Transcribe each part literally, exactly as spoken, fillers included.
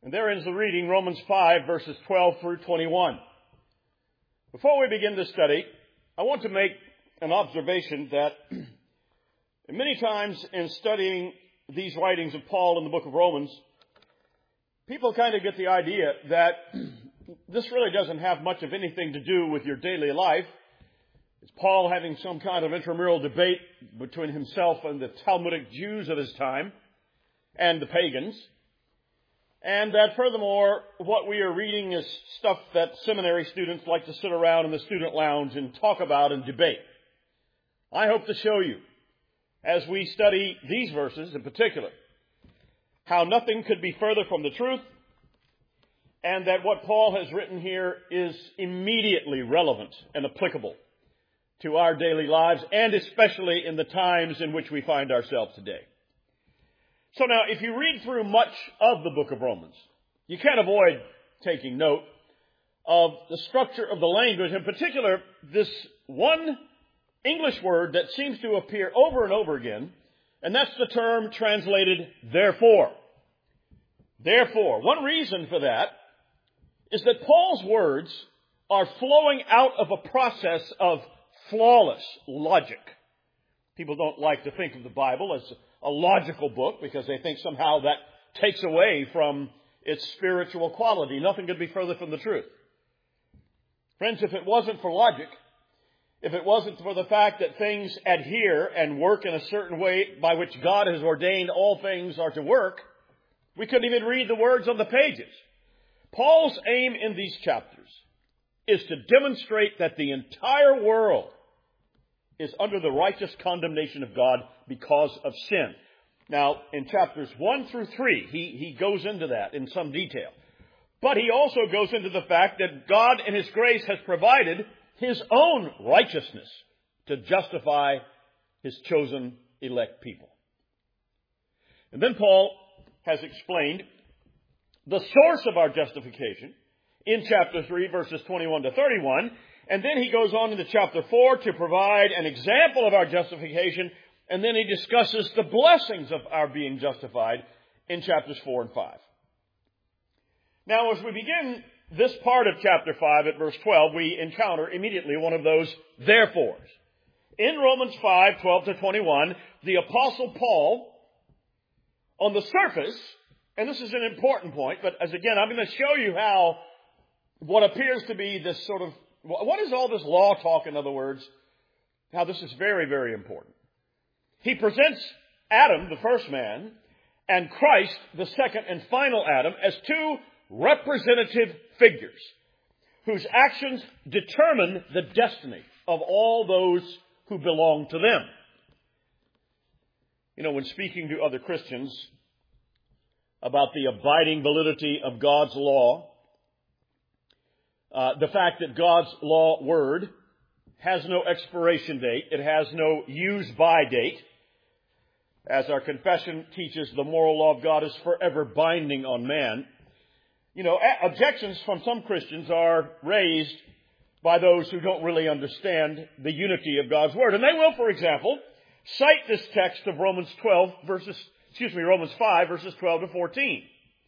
And there ends the reading, Romans five, verses twelve through twenty-one. Before we begin this study, I want to make an observation that many times in studying these writings of Paul in the book of Romans, people kind of get the idea that this really doesn't have much of anything to do with your daily life. It's Paul having some kind of intramural debate between himself and the Talmudic Jews of his time and the pagans. And that furthermore, what we are reading is stuff that seminary students like to sit around in the student lounge and talk about and debate. I hope to show you, as we study these verses in particular, how nothing could be further from the truth, and that what Paul has written here is immediately relevant and applicable to our daily lives, and especially in the times in which we find ourselves today. So now, if you read through much of the book of Romans, you can't avoid taking note of the structure of the language, in particular, this one English word that seems to appear over and over again, and that's the term translated, therefore. Therefore. One reason for that is that Paul's words are flowing out of a process of flawless logic. People don't like to think of the Bible as a logical book because they think somehow that takes away from its spiritual quality. Nothing could be further from the truth. Friends, if it wasn't for logic, if it wasn't for the fact that things adhere and work in a certain way by which God has ordained all things are to work, we couldn't even read the words on the pages. Paul's aim in these chapters is to demonstrate that the entire world is under the righteous condemnation of God because of sin. Now, in chapters one through three, he, he goes into that in some detail. But he also goes into the fact that God in His grace has provided His own righteousness to justify His chosen elect people. And then Paul has explained the source of our justification in chapter three, verses twenty-one to thirty-one. And then he goes on into chapter four to provide an example of our justification. And then he discusses the blessings of our being justified in chapters four and five. Now, as we begin this part of chapter five at verse twelve, we encounter immediately one of those therefores. In Romans five, twelve to twenty-one, the Apostle Paul, on the surface, and this is an important point, but as again, I'm going to show you how what appears to be this sort of, what is all this law talk, in other words, how this is very, very important. He presents Adam, the first man, and Christ, the second and final Adam, as two representative figures whose actions determine the destiny of all those who belong to them. You know, when speaking to other Christians about the abiding validity of God's law, uh, the fact that God's law word has no expiration date, it has no use-by date. As our confession teaches, the moral law of God is forever binding on man. You know, objections from some Christians are raised by those who don't really understand the unity of God's word. And they will, for example, cite this text of Romans twelve verses, excuse me, Romans five verses twelve to fourteen.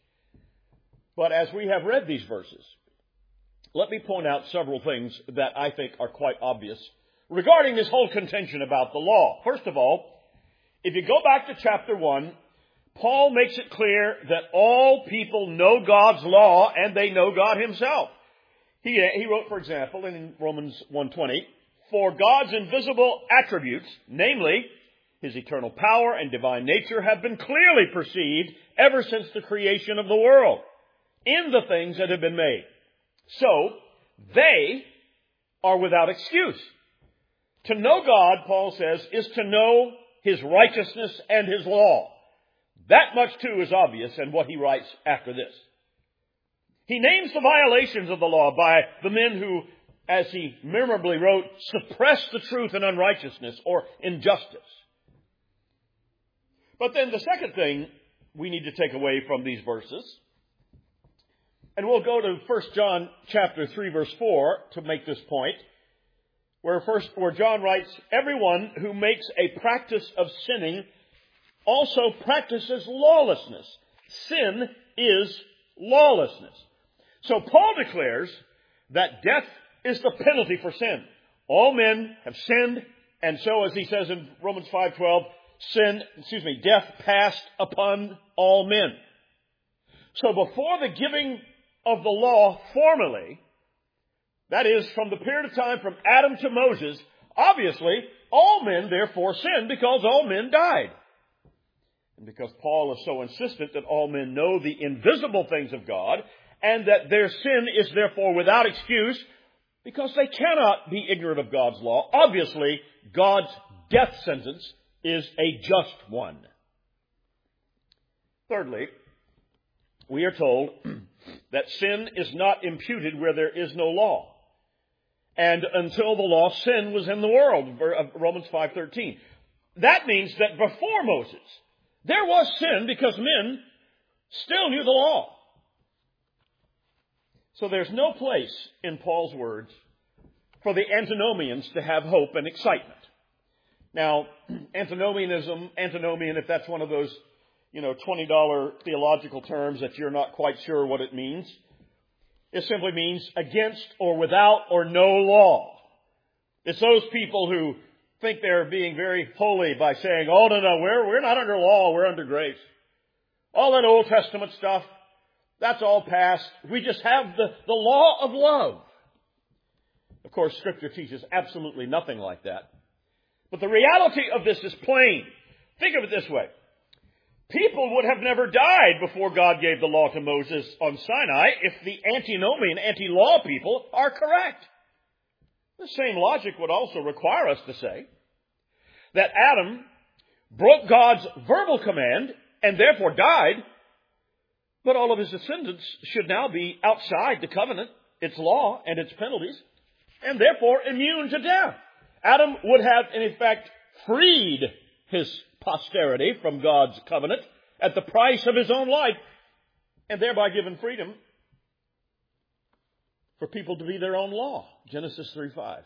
But as we have read these verses, let me point out several things that I think are quite obvious regarding this whole contention about the law. First of all, if you go back to chapter one, Paul makes it clear that all people know God's law and they know God Himself. He, he wrote, for example, in Romans one twenty, for God's invisible attributes, namely His eternal power and divine nature, have been clearly perceived ever since the creation of the world in the things that have been made. So, they are without excuse. To know God, Paul says, is to know His righteousness and His law. That much, too, is obvious in what he writes after this. He names the violations of the law by the men who, as he memorably wrote, suppress the truth in unrighteousness or injustice. But then the second thing we need to take away from these verses, and we'll go to First John chapter three, verse four to make this point, where first, where John writes, everyone who makes a practice of sinning also practices lawlessness. Sin is lawlessness. So Paul declares that death is the penalty for sin. All men have sinned, and so, as he says in Romans five twelve, sin, excuse me, death passed upon all men. So before the giving of the law formally, that is, from the period of time from Adam to Moses, obviously, all men therefore sinned because all men died. And because Paul is so insistent that all men know the invisible things of God, and that their sin is therefore without excuse, because they cannot be ignorant of God's law, obviously, God's death sentence is a just one. Thirdly, we are told that sin is not imputed where there is no law. And until the law, sin was in the world, Romans five thirteen. That means that before Moses, there was sin because men still knew the law. So there's no place in Paul's words for the antinomians to have hope and excitement. Now, antinomianism, antinomian, if that's one of those, you know, twenty dollar theological terms that you're not quite sure what it means, it simply means against or without or no law. It's those people who think they're being very holy by saying, oh, no, no, we're, we're not under law, we're under grace. All that Old Testament stuff, that's all past. We just have the, the law of love. Of course, Scripture teaches absolutely nothing like that. But the reality of this is plain. Think of it this way. People would have never died before God gave the law to Moses on Sinai if the antinomian, anti-law people are correct. The same logic would also require us to say that Adam broke God's verbal command and therefore died, but all of his descendants should now be outside the covenant, its law, and its penalties, and therefore immune to death. Adam would have, in effect, freed his posterity from God's covenant at the price of his own life, and thereby given freedom for people to be their own law. Genesis three five.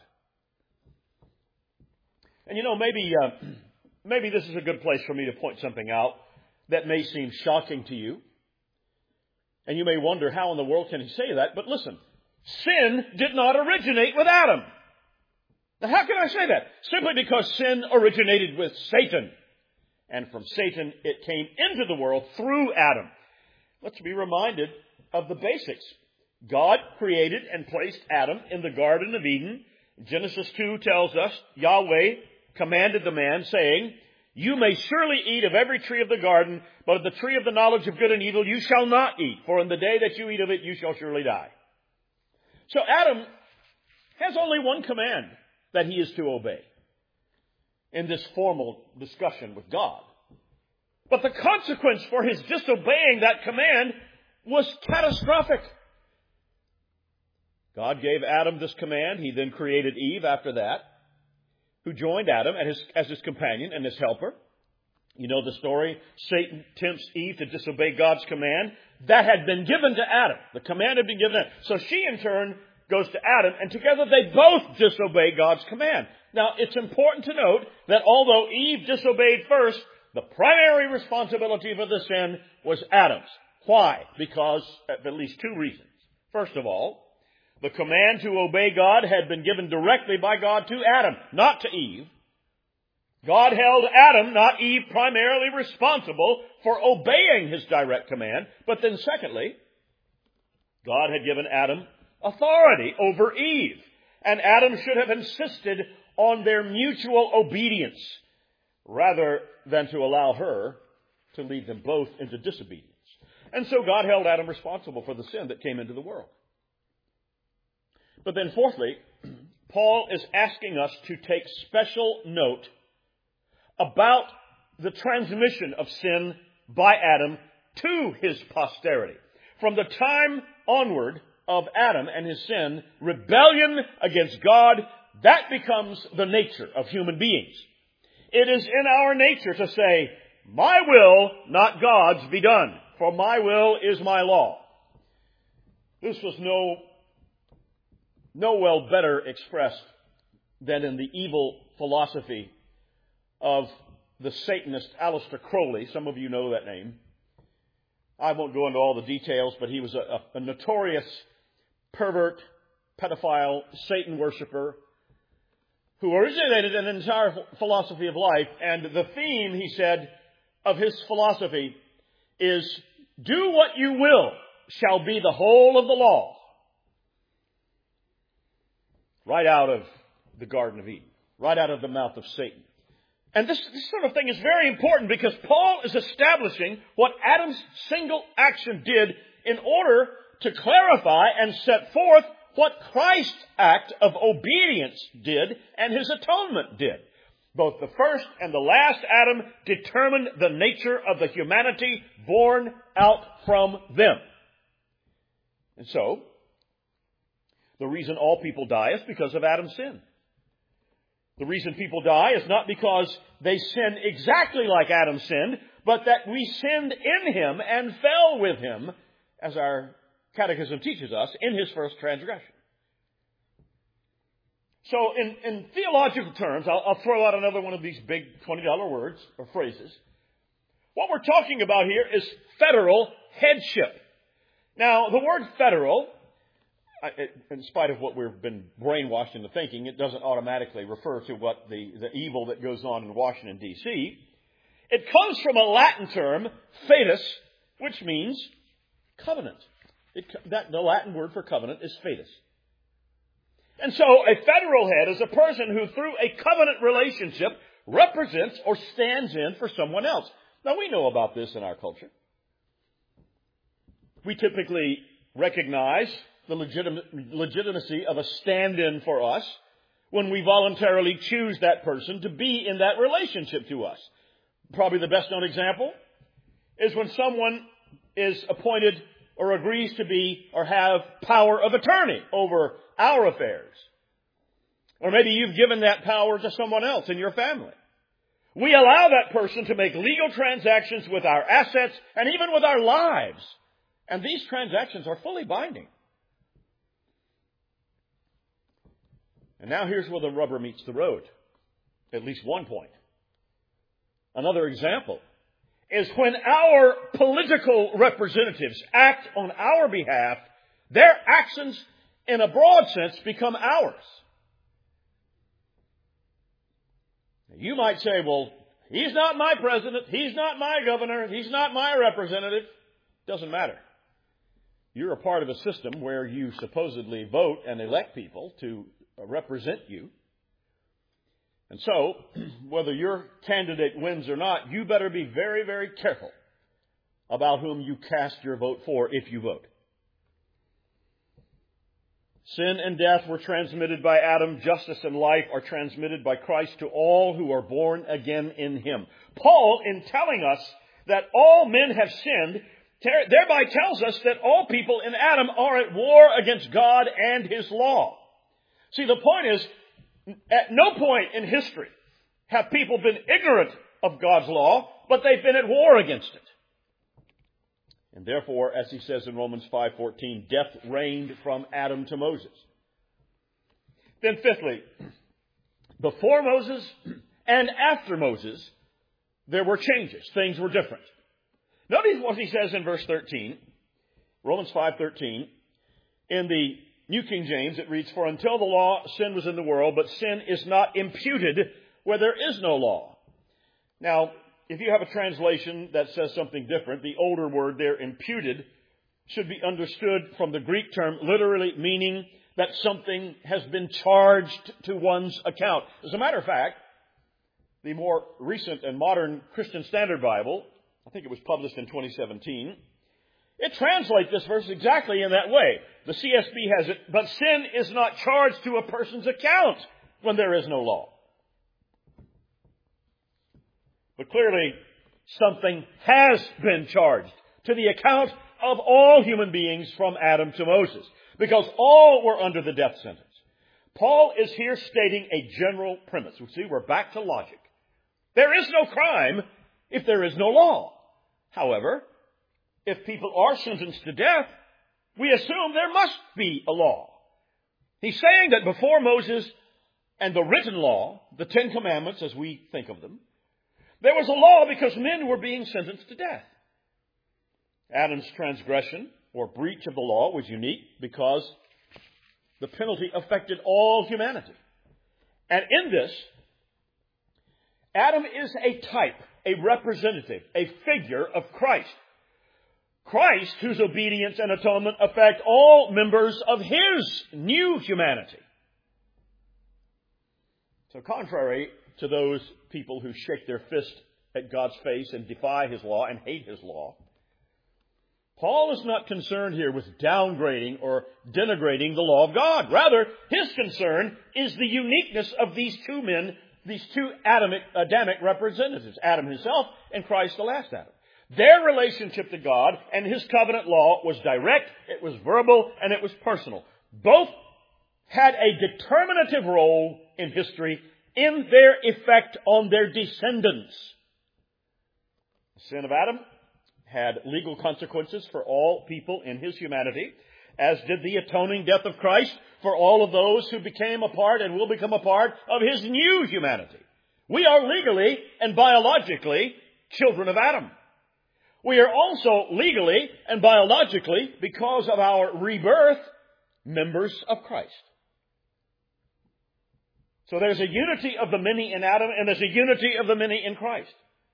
And you know, maybe, uh, maybe this is a good place for me to point something out that may seem shocking to you. And you may wonder, how in the world can he say that? But listen, sin did not originate with Adam. Now, how can I say that? Simply because sin originated with Satan. And from Satan, it came into the world through Adam. Let's be reminded of the basics. God created and placed Adam in the Garden of Eden. Genesis two tells us, Yahweh commanded the man, saying, you may surely eat of every tree of the garden, but of the tree of the knowledge of good and evil you shall not eat, for in the day that you eat of it you shall surely die. So Adam has only one command that he is to obey in this formal discussion with God. But the consequence for his disobeying that command was catastrophic. God gave Adam this command. He then created Eve after that, who joined Adam as his, as his companion and his helper. You know the story. Satan tempts Eve to disobey God's command. That had been given to Adam. The command had been given to Adam. So she in turn goes to Adam, and together they both disobey God's command. Now, it's important to note that although Eve disobeyed first, the primary responsibility for the sin was Adam's. Why? Because of at least two reasons. First of all, the command to obey God had been given directly by God to Adam, not to Eve. God held Adam, not Eve, primarily responsible for obeying his direct command. But then secondly, God had given Adam authority over Eve. And Adam should have insisted on their mutual obedience rather than to allow her to lead them both into disobedience. And so God held Adam responsible for the sin that came into the world. But then fourthly, Paul is asking us to take special note about the transmission of sin by Adam to his posterity. From the time onward of Adam and his sin, rebellion against God, that becomes the nature of human beings. It is in our nature to say, my will, not God's, be done, for my will is my law. This was no, no well better expressed than in the evil philosophy of the Satanist Aleister Crowley. Some of you know that name. I won't go into all the details, but he was a, a, a notorious pervert, pedophile, Satan worshiper who originated an entire philosophy of life. And the theme, he said, of his philosophy is, do what you will shall be the whole of the law. Right out of the Garden of Eden. Right out of the mouth of Satan. And this, this sort of thing is very important because Paul is establishing what Adam's single action did in order to clarify and set forth what Christ's act of obedience did and his atonement did. Both the first and the last Adam determined the nature of the humanity born out from them. And so, the reason all people die is because of Adam's sin. The reason people die is not because they sin exactly like Adam sinned, but that we sinned in him and fell with him, as our catechism teaches us, in his first transgression. So in, in theological terms, I'll, I'll throw out another one of these big twenty dollar words or phrases. What we're talking about here is federal headship. Now, the word federal, in spite of what we've been brainwashed into thinking, it doesn't automatically refer to what the, the evil that goes on in Washington, D C It comes from a Latin term, fetus, which means covenant. It, that, the Latin word for covenant is fetus. And so a federal head is a person who, through a covenant relationship, represents or stands in for someone else. Now, we know about this in our culture. We typically recognize the legit- legitimacy of a stand-in for us when we voluntarily choose that person to be in that relationship to us. Probably the best known example is when someone is appointed or agrees to be or have power of attorney over our affairs. Or maybe you've given that power to someone else in your family. We allow that person to make legal transactions with our assets and even with our lives. And these transactions are fully binding. And now here's where the rubber meets the road. At least one point. Another example is when our political representatives act on our behalf, their actions in a broad sense become ours. You might say, well, he's not my president, he's not my governor, he's not my representative. Doesn't matter. You're a part of a system where you supposedly vote and elect people to represent you. And so, whether your candidate wins or not, you better be very, very careful about whom you cast your vote for if you vote. Sin and death were transmitted by Adam. Justice and life are transmitted by Christ to all who are born again in him. Paul, in telling us that all men have sinned, thereby tells us that all people in Adam are at war against God and his law. See, the point is, at no point in history have people been ignorant of God's law, but they've been at war against it. And therefore, as he says in Romans five fourteen, death reigned from Adam to Moses. Then fifthly, before Moses and after Moses, there were changes. Things were different. Notice what he says in verse thirteen, Romans five thirteen. In the New King James, it reads, "For until the law, sin was in the world, but sin is not imputed where there is no law." Now, if you have a translation that says something different, the older word there, imputed, should be understood from the Greek term literally meaning that something has been charged to one's account. As a matter of fact, the more recent and modern Christian Standard Bible, I think it was published in twenty seventeen, it translates this verse exactly in that way. The C S B has it, "But sin is not charged to a person's account when there is no law." But clearly, something has been charged to the account of all human beings from Adam to Moses, because all were under the death sentence. Paul is here stating a general premise. You see, we're back to logic. There is no crime if there is no law. However, if people are sentenced to death, we assume there must be a law. He's saying that before Moses and the written law, the Ten Commandments as we think of them, there was a law because men were being sentenced to death. Adam's transgression or breach of the law was unique because the penalty affected all humanity. And in this, Adam is a type, a representative, a figure of Christ. Christ, whose obedience and atonement affect all members of His new humanity. So contrary to those people who shake their fist at God's face and defy His law and hate His law, Paul is not concerned here with downgrading or denigrating the law of God. Rather, his concern is the uniqueness of these two men, these two Adamic, Adamic representatives, Adam himself and Christ the last Adam. Their relationship to God and His covenant law was direct, it was verbal, and it was personal. Both had a determinative role in history in their effect on their descendants. The sin of Adam had legal consequences for all people in his humanity, as did the atoning death of Christ for all of those who became a part and will become a part of His new humanity. We are legally and biologically children of Adam. We are also legally and biologically, because of our rebirth, members of Christ. So there's a unity of the many in Adam, and there's a unity of the many in Christ.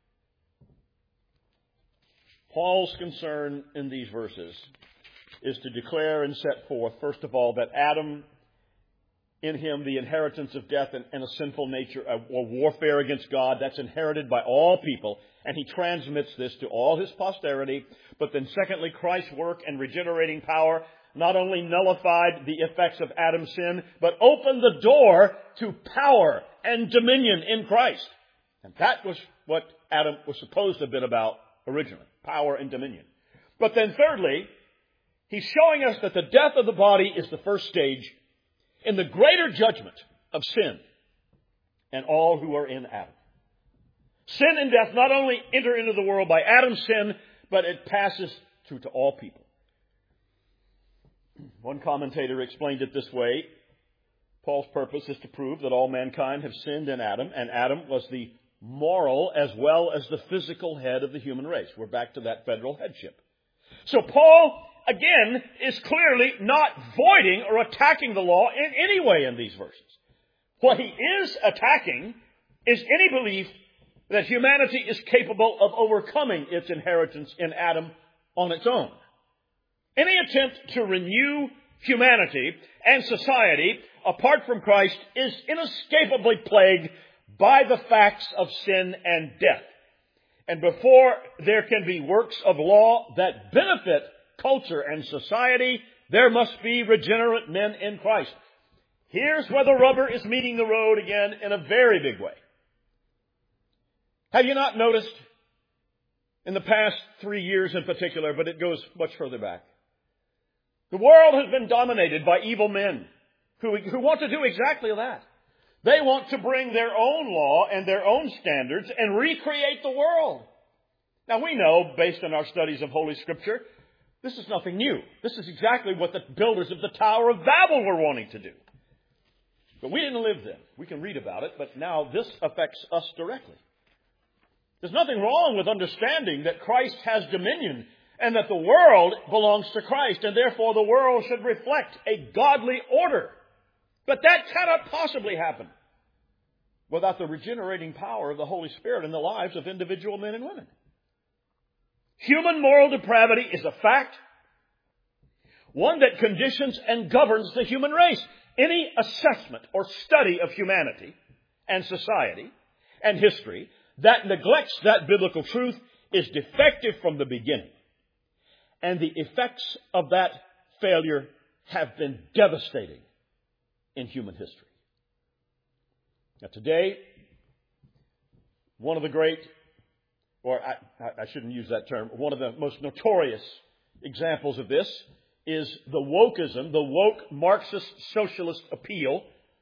Paul's concern in these verses is to declare and set forth, first of all, that Adam, in him, the inheritance of death and, and a sinful nature, a, a warfare against God, that's inherited by all people, and he transmits this to all his posterity. But then secondly, Christ's work and regenerating power not only nullified the effects of Adam's sin, but opened the door to power and dominion in Christ. And that was what Adam was supposed to have been about originally, power and dominion. But then thirdly, he's showing us that the death of the body is the first stage in the greater judgment of sin and all who are in Adam. Sin and death not only enter into the world by Adam's sin, but it passes through to all people. One commentator explained it this way: Paul's purpose is to prove that all mankind have sinned in Adam, and Adam was the moral as well as the physical head of the human race. We're back to that federal headship. So Paul, again, is clearly not voiding or attacking the law in any way in these verses. What he is attacking is any belief that humanity is capable of overcoming its inheritance in Adam on its own. Any attempt to renew humanity and society apart from Christ is inescapably plagued by the facts of sin and death. And before there can be works of law that benefit culture and society, there must be regenerate men in Christ. Here's where the rubber is meeting the road again in a very big way. Have you not noticed in the past three years in particular, but it goes much further back, the world has been dominated by evil men who, who want to do exactly that. They want to bring their own law and their own standards and recreate the world. Now we know, based on our studies of Holy Scripture, this is nothing new. This is exactly what the builders of the Tower of Babel were wanting to do. But we didn't live then. We can read about it, but now this affects us directly. There's nothing wrong with understanding that Christ has dominion and that the world belongs to Christ, and therefore the world should reflect a godly order. But that cannot possibly happen without the regenerating power of the Holy Spirit in the lives of individual men and women. Human moral depravity is a fact, one that conditions and governs the human race. Any assessment or study of humanity and society and history that neglects that biblical truth is defective from the beginning. And the effects of that failure have been devastating in human history. Now today, one of the great, or I, I shouldn't use that term, one of the most notorious examples of this is the wokeism, the woke Marxist socialist appeal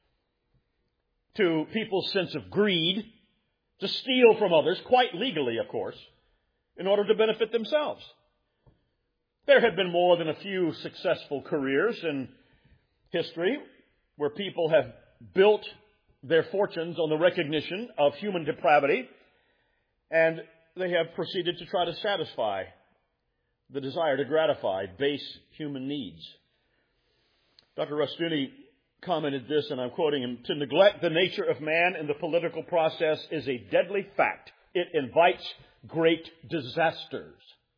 to people's sense of greed, to steal from others, quite legally, of course, in order to benefit themselves. There have been more than a few successful careers in history where people have built their fortunes on the recognition of human depravity, and they have proceeded to try to satisfy the desire to gratify base human needs. Doctor Rushdoony commented this, and I'm quoting him, "To neglect the nature of man in the political process is a deadly fact. It invites great disasters."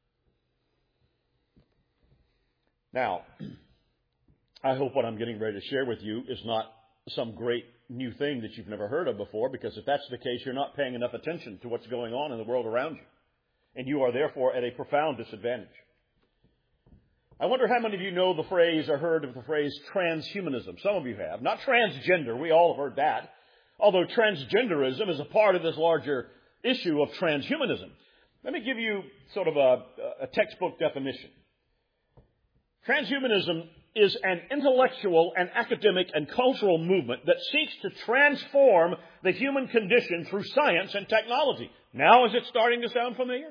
Now, I hope what I'm getting ready to share with you is not some great new thing that you've never heard of before, because if that's the case, you're not paying enough attention to what's going on in the world around you. And you are therefore at a profound disadvantage. I wonder how many of you know the phrase or heard of the phrase transhumanism. Some of you have. Not transgender. We all have heard that. Although transgenderism is a part of this larger issue of transhumanism. Let me give you sort of a, a textbook definition. Transhumanism is an intellectual and academic and cultural movement that seeks to transform the human condition through science and technology. Now is it starting to sound familiar?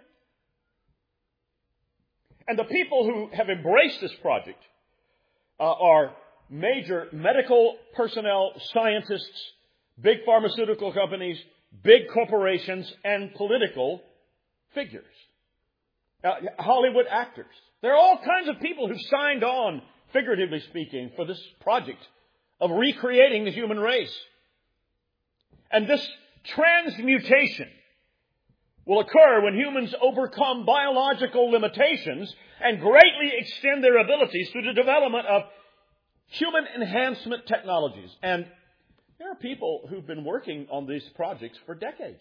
And the people who have embraced this project uh, are major medical personnel, scientists, big pharmaceutical companies, big corporations, and political figures. Uh, Hollywood actors. There are all kinds of people who signed on, figuratively speaking, for this project of recreating the human race. And this transmutation will occur when humans overcome biological limitations and greatly extend their abilities through the development of human enhancement technologies. And there are people who've been working on these projects for decades.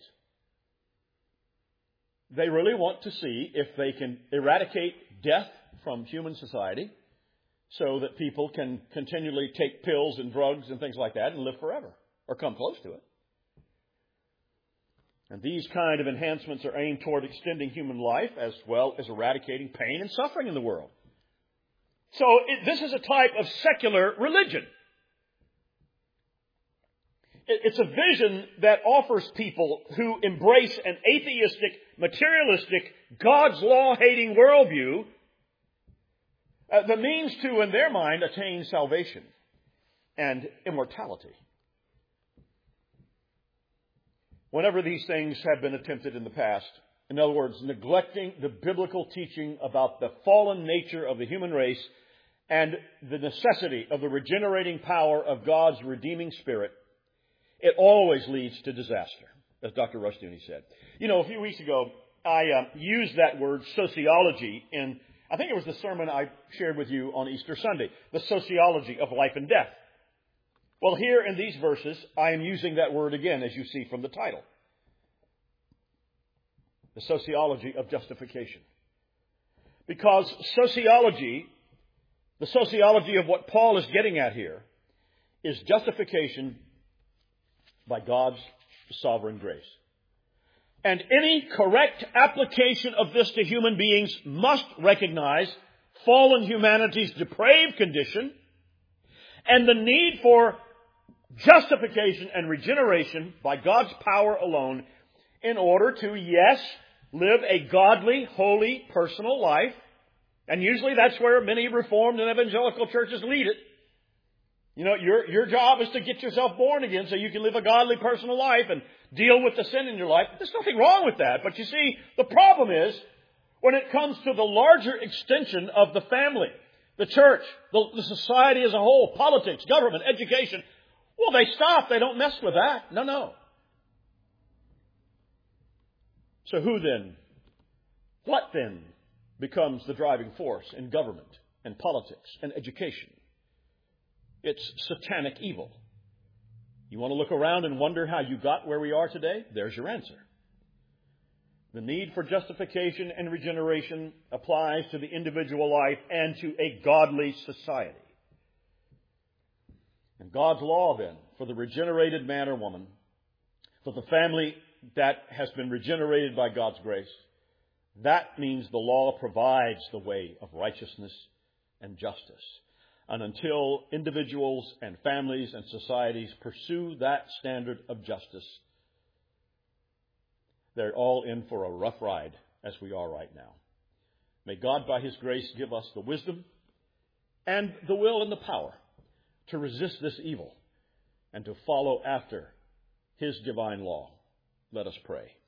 They really want to see if they can eradicate death from human society so that people can continually take pills and drugs and things like that and live forever, or come close to it. And these kind of enhancements are aimed toward extending human life as well as eradicating pain and suffering in the world. So it, this is a type of secular religion. It, it's a vision that offers people who embrace an atheistic, materialistic, God's law-hating worldview uh, the means to, in their mind, attain salvation and immortality. Whenever these things have been attempted in the past, in other words, neglecting the biblical teaching about the fallen nature of the human race and the necessity of the regenerating power of God's redeeming Spirit, it always leads to disaster, as Doctor Rushdoony said. You know, a few weeks ago, I uh, used that word sociology in, I think it was the sermon I shared with you on Easter Sunday, the sociology of life and death. Well, here in these verses, I am using that word again, as you see from the title. The sociology of justification. Because sociology, the sociology of what Paul is getting at here, is justification by God's sovereign grace. And any correct application of this to human beings must recognize fallen humanity's depraved condition and the need for justification and regeneration by God's power alone in order to, yes, live a godly, holy, personal life. And usually that's where many Reformed and evangelical churches lead it. You know, your, your job is to get yourself born again so you can live a godly, personal life and deal with the sin in your life. There's nothing wrong with that. But you see, the problem is when it comes to the larger extension of the family, the church, the, the society as a whole, politics, government, education, well, they stop. They don't mess with that. No, no. So who then, what then becomes the driving force in government and politics and education? It's satanic evil. You want to look around and wonder how you got where we are today? There's your answer. The need for justification and regeneration applies to the individual life and to a godly society. And God's law, then, for the regenerated man or woman, for the family that has been regenerated by God's grace, that means the law provides the way of righteousness and justice. And until individuals and families and societies pursue that standard of justice, they're all in for a rough ride, as we are right now. May God, by His grace, give us the wisdom and the will and the power to resist this evil and to follow after His divine law. Let us pray.